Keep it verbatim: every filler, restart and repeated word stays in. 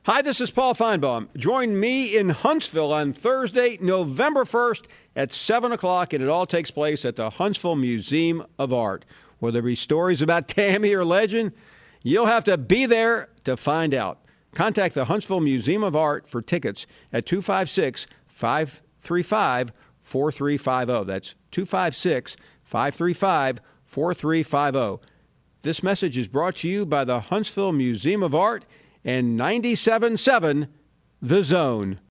Hi, this is Paul Feinbaum. Join me in Huntsville on Thursday, November first at seven o'clock, and it all takes place at the Huntsville Museum of Art. Will there be stories about Tammy or legend? You'll have to be there to find out. Contact the Huntsville Museum of Art for tickets at two five six, five three five, four three five zero. That's two five six, five three five, four three five zero. This message is brought to you by the Huntsville Museum of Art and ninety-seven point seven The Zone.